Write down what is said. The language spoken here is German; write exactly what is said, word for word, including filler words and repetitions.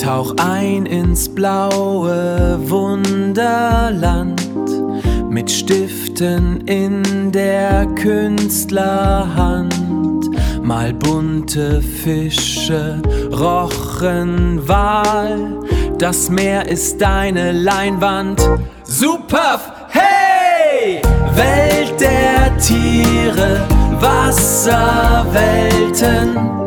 Tauch ein ins blaue Wunderland mit Stiften in der Künstlerhand. Mal bunte Fische rochen Wal, das Meer ist deine Leinwand. Super, hey! Welt der Tiere, Wasserwelten,